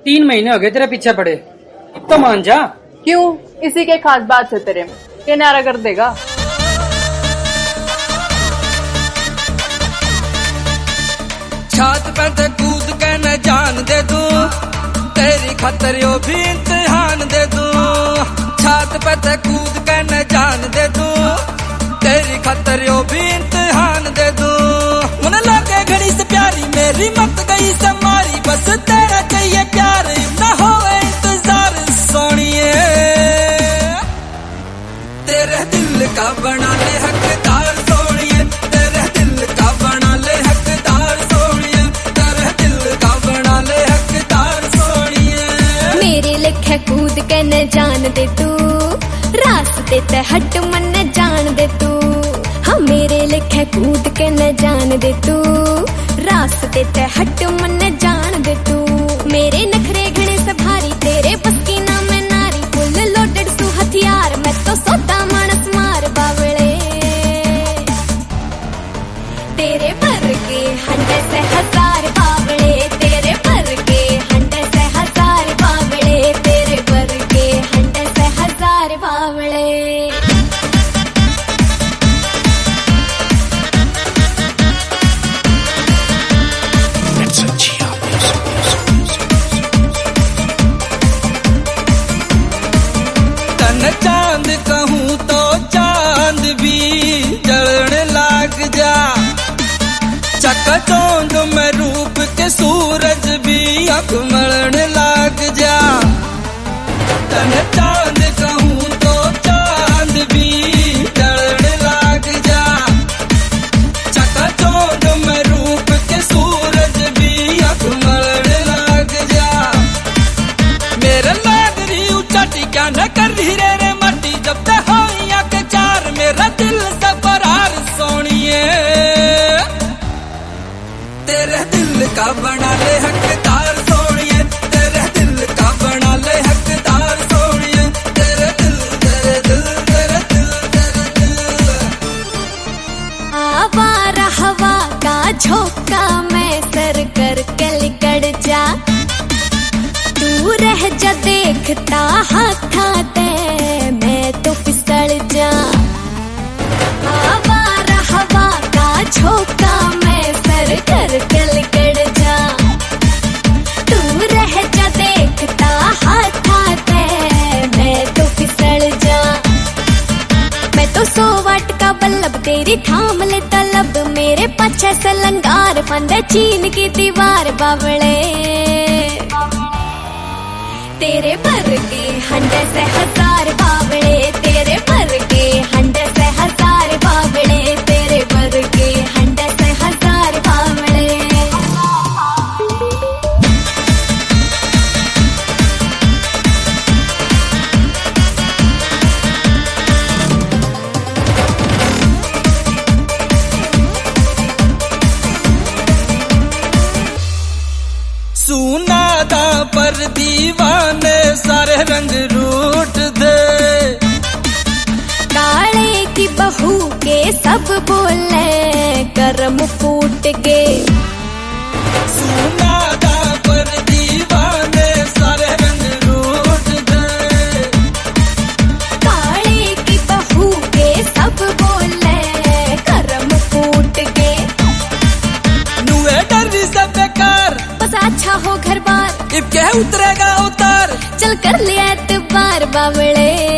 3 महीने हो गए तेरे पीछे पड़े, अब तो मान जा। क्यों, इसी के खास बात है तेरे में, ये नारा कर देगा। छात पे ते कूद के न जान दे दूं, तेरी खातर यो भी इम्तिहान दे दूं। छात पे ते कूद के न जान दे दूं, तेरी खातर यो भी इम्तिहान दे दूं। मन लगे घड़ी से प्यारी मेरी मत गई से मारी, बस तेरा चाहिए प्यार ना हो इंतजार सोनिए। तेरे दिल का बना ले हकदार सोनिए, तेरे दिल का बना ले हकदार सोनिए, तेरे दिल का बना ले हकदार सोनिए। मेरे लिखे कूद के न जान दे तू, रास्ते ते हट मन न जान दे तू। हाँ मेरे लिखे कूद के न जान दे तू, रास्ते ते हट मन न जान दे तू। मेरे नखरे घने से भारी, तेरे बस की ना मैं नारी, फुल लोडेड सु हथियार, मैं तो सोता मानस मार बावले। तेरे भर के हंडे से हजार बावले, तेरे भर के हंडे से हजार बावले, तेरे भर के हंडे से हजार बावले। चांद कहूँ तो चांद भी जलने लाग जा, चकाचौंध में रूप के सूरज भी आँख मलने लाग जा। तन चांद कहूँ तो चांद भी जलने लाग जा, चकाचौंध में रूप के सूरज भी आँख मलने लाग जा। मेरे लाग रही उचाटी क्या न कर रही रे मट्टी, जब ते हो के चार मेरा दिल से फरार सोनिए। तेरे दिल का बना ले हकदार सोनिए, तेरे दिल का बना ले हकदार सोनिए, तेरे दिल तेरे दिल तेरे दिल तेरे दिल। आवारा हवा का झोंका मैं सर कर के लिकड़ जा, तू रह जा देखता हाथाते मैं तो फिसल जा। आवारा हवा का झोंका मैं सर कर के लिकड़ जा, तू रह जा देखता हाथाते मैं तो फिसल जा। मैं तो 100 वाट का बल्लभ तेरी थाम ले तलब, मेरे पाछे से लंगार फंदे चीन की दीवार बावले। तेरे भर के हंडे से हजार बावले, तेरे भर के हंडे से हजार बावले, तेरे भर के हंडे से हजार बावले। सुना दा पर दीवाने सारे रंग रूट दे, काले की बहू के सब बोले कर्म फूट के। सुना दा पर दीवाने सारे रंग रूट दे, काले की बहू के सब बोले कर्म फूट के। नुए डर से बेकार, बस अच्छा हो घर बार, इब क्या उतरेगा उतार, चल कर लिया एतबार बावले।